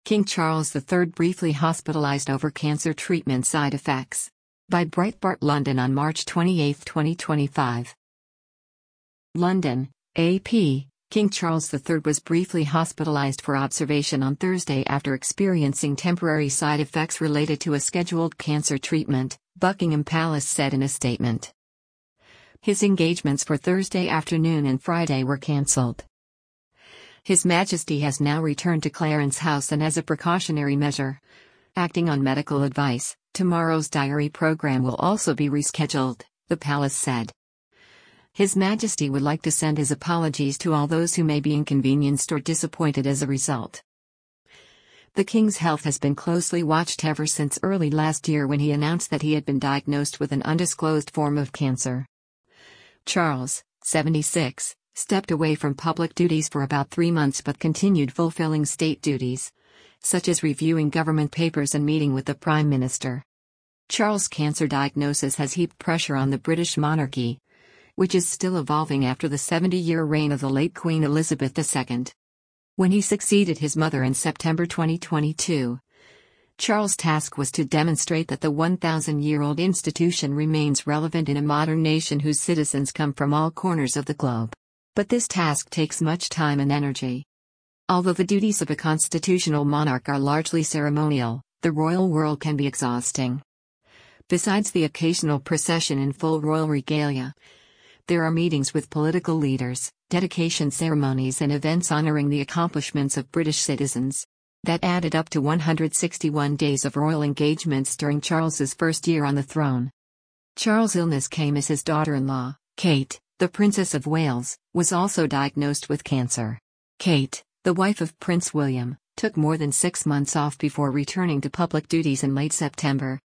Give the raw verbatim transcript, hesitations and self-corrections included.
King Charles the Third briefly hospitalized over cancer treatment side effects. By Breitbart London on March twenty-eighth, twenty twenty-five. London, A P. King Charles the Third was briefly hospitalized for observation on Thursday after experiencing temporary side effects related to a scheduled cancer treatment, Buckingham Palace said in a statement. His engagements for Thursday afternoon and Friday were cancelled. His Majesty has now returned to Clarence House and as a precautionary measure, acting on medical advice, tomorrow's diary program will also be rescheduled, the palace said. His Majesty would like to send his apologies to all those who may be inconvenienced or disappointed as a result. The King's health has been closely watched ever since early last year when he announced that he had been diagnosed with an undisclosed form of cancer. Charles, seventy-six, stepped away from public duties for about three months but continued fulfilling state duties, such as reviewing government papers and meeting with the Prime Minister. Charles' cancer diagnosis has heaped pressure on the British monarchy, which is still evolving after the seventy-year reign of the late Queen Elizabeth the Second. When he succeeded his mother in September twenty twenty-two, Charles' task was to demonstrate that the one thousand year old institution remains relevant in a modern nation whose citizens come from all corners of the globe. But this task takes much time and energy. Although the duties of a constitutional monarch are largely ceremonial, the royal world can be exhausting. Besides the occasional procession in full royal regalia, there are meetings with political leaders, dedication ceremonies and events honoring the accomplishments of British citizens. That added up to one hundred sixty-one days of royal engagements during Charles's first year on the throne. Charles' illness came as his daughter-in-law, Kate, the Princess of Wales, was also diagnosed with cancer. Kate, the wife of Prince William, took more than six months off before returning to public duties in late September,